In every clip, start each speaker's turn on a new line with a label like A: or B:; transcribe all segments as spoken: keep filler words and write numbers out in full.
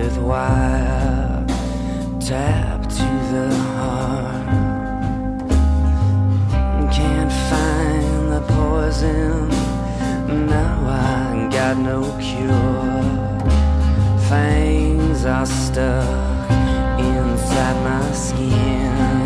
A: with wire tap to the heart. Can't find the poison, now I got no cure. Fangs are stuck inside my skin.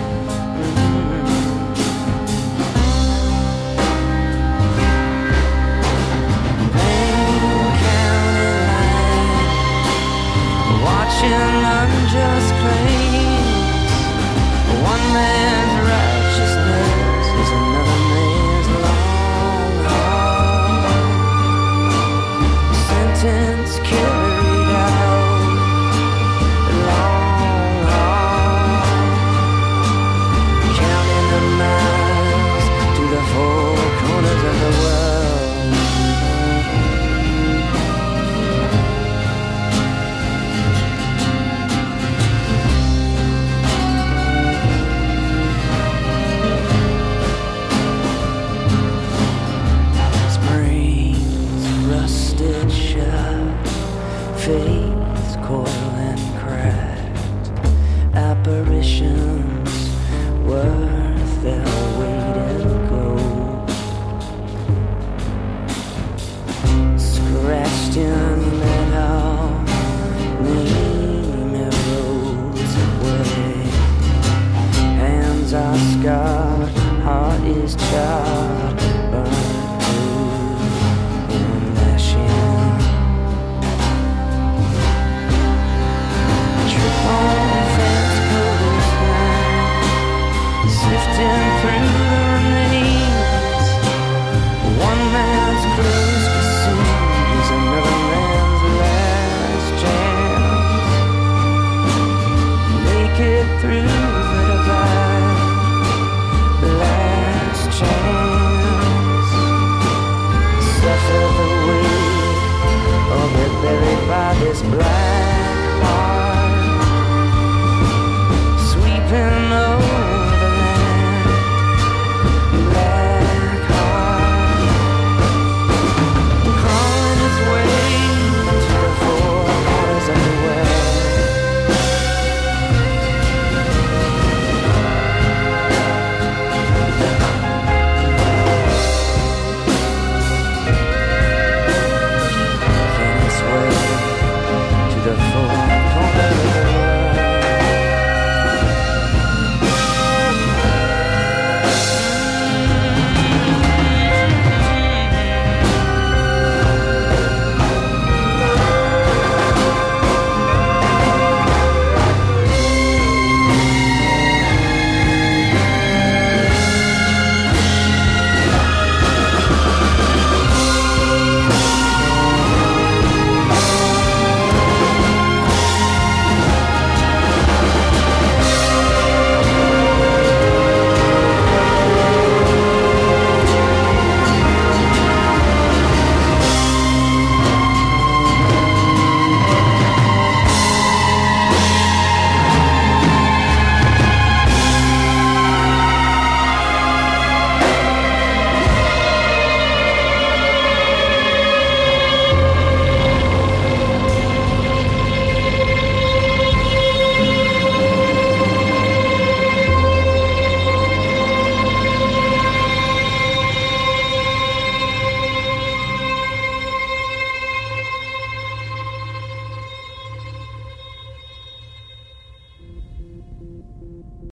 A: Watching unjust claims, one man's righteousness is another man's long haul. Sentence carried out, long haul. Counting the miles to the four corners of the world. Fates coil and cracked, apparitions worth their weight in gold. Scratched in metal, name erodes away. Hands are scarred, heart is charred, burned through and ashes. Sifting through the remains, one man's close consumed is another man's last chance. Make it through the divide, last chance. Suffer the weight or get buried by this black